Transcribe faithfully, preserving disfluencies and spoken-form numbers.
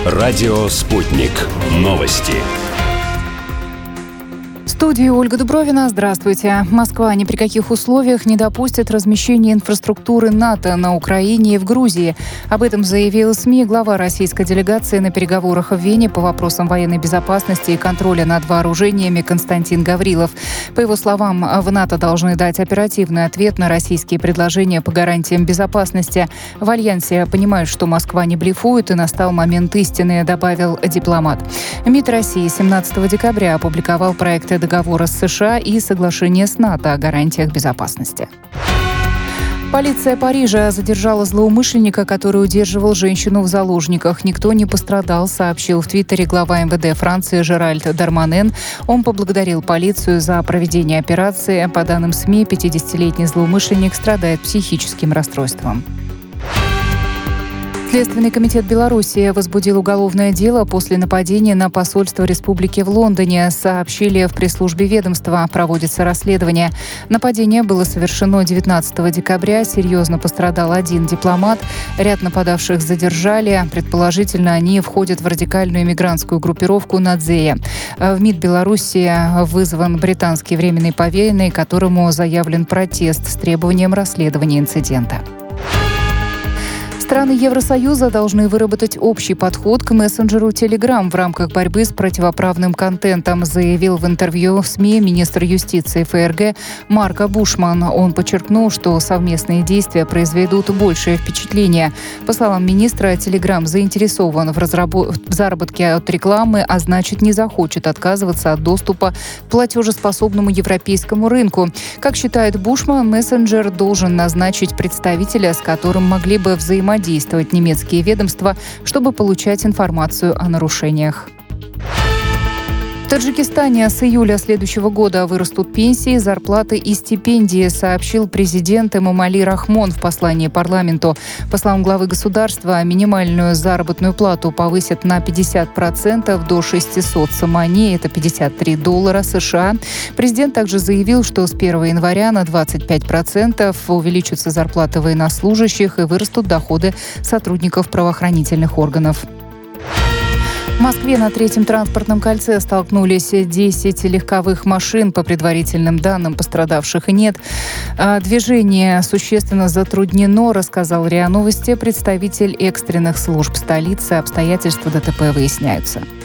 Радио «Спутник». Новости. В студии Ольга Дубровина. Здравствуйте. Москва ни при каких условиях не допустит размещения инфраструктуры НАТО на Украине и в Грузии. Об этом заявил СМИ глава российской делегации на переговорах в Вене по вопросам военной безопасности и контроля над вооружениями Константин Гаврилов. По его словам, в НАТО должны дать оперативный ответ на российские предложения по гарантиям безопасности. В Альянсе понимают, что Москва не блефует, и настал момент истины, добавил дипломат. МИД России семнадцатого декабря опубликовал проекты договора с США и соглашение с НАТО о гарантиях безопасности. Полиция Парижа задержала злоумышленника, который удерживал женщину в заложниках. Никто не пострадал, сообщил в Твиттере глава эм вэ дэ Франции Жеральд Дарманен. Он поблагодарил полицию за проведение операции. По данным СМИ, пятидесятилетний злоумышленник страдает психическим расстройством. Следственный комитет Беларуси возбудил уголовное дело после нападения на посольство республики в Лондоне. Сообщили в пресс-службе ведомства. Проводится расследование. Нападение было совершено девятнадцатого декабря. Серьезно пострадал один дипломат. Ряд нападавших задержали. Предположительно, они входят в радикальную мигрантскую группировку «Надзея». В МИД Беларуси вызван британский временный поверенный, которому заявлен протест с требованием расследования инцидента. Страны Евросоюза должны выработать общий подход к мессенджеру Telegram в рамках борьбы с противоправным контентом, заявил в интервью в СМИ министр юстиции эф эр гэ Марко Бушман. Он подчеркнул, что совместные действия произведут большее впечатление. По словам министра, Telegram заинтересован в, разработ... в заработке от рекламы, а значит не захочет отказываться от доступа к платежеспособному европейскому рынку. Как считает Бушман, мессенджер должен назначить представителя, с которым могли бы взаимодействовать действовать немецкие ведомства, чтобы получать информацию о нарушениях. В Таджикистане с июля следующего года вырастут пенсии, зарплаты и стипендии, сообщил президент Эмомали Рахмон в послании парламенту. По словам главы государства, минимальную заработную плату повысят на пятьдесят процентов до шестисот сомани, это пятьдесят три доллара США. Президент также заявил, что с первого января на двадцать пять процентов увеличатся зарплаты военнослужащих и вырастут доходы сотрудников правоохранительных органов. В Москве на Третьем транспортном кольце столкнулись десять легковых машин. По предварительным данным, пострадавших нет. Движение существенно затруднено, рассказал РИА Новости представитель экстренных служб столицы. Обстоятельства дэ тэ пэ выясняются.